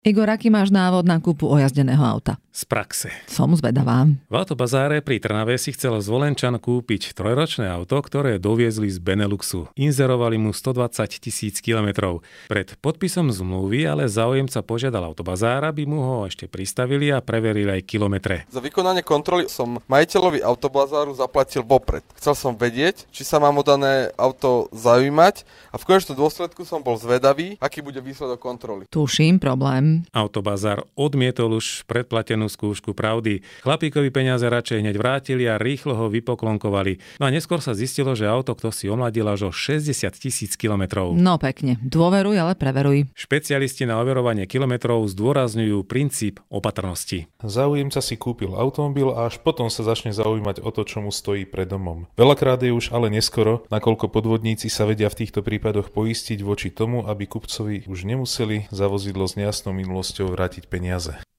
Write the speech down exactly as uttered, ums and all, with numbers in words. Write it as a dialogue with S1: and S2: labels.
S1: Igor, aký máš návod na kúpu ojazdeného auta?
S2: Z praxe.
S1: Som zvedavá.
S2: V autobazáre pri Trnave si chcel Zvolenčan kúpiť trojročné auto, ktoré doviezli z Beneluxu. Inzerovali mu stodvadsať tisíc kilometrov. Pred podpisom zmluvy ale záujemca požiadal autobazára, aby mu ho ešte pristavili a preverili aj kilometre.
S3: Za vykonanie kontroly som majiteľovi autobazáru zaplatil vopred. Chcel som vedieť, či sa mám o dané auto zaujímať a v konečnom dôsledku som bol zvedavý, aký bude výsledok kontroly.
S1: Tuším problém.
S2: Autobazár odmietol už predplatenú skúšku pravdy. Chlapíkovi peniaze radšej hneď vrátili a rýchlo ho vypoklonkovali. No a neskôr sa zistilo, že auto kto si omladil až o šesťdesiat tisíc kilometrov.
S1: No pekne, dôveruj, ale preveruj.
S2: Špecialisti na overovanie kilometrov zdôrazňujú princíp opatrnosti.
S4: Záujemca si kúpil automobil a až potom sa začne zaujímať o to, čo mu stojí pred domom. Veľakrát je už ale neskoro, nakoľko podvodníci sa vedia v týchto prípadoch poistiť voči tomu, aby kupcovi už nemuseli za vozidlo s nejasnou minulosťou vrátiť peniaze.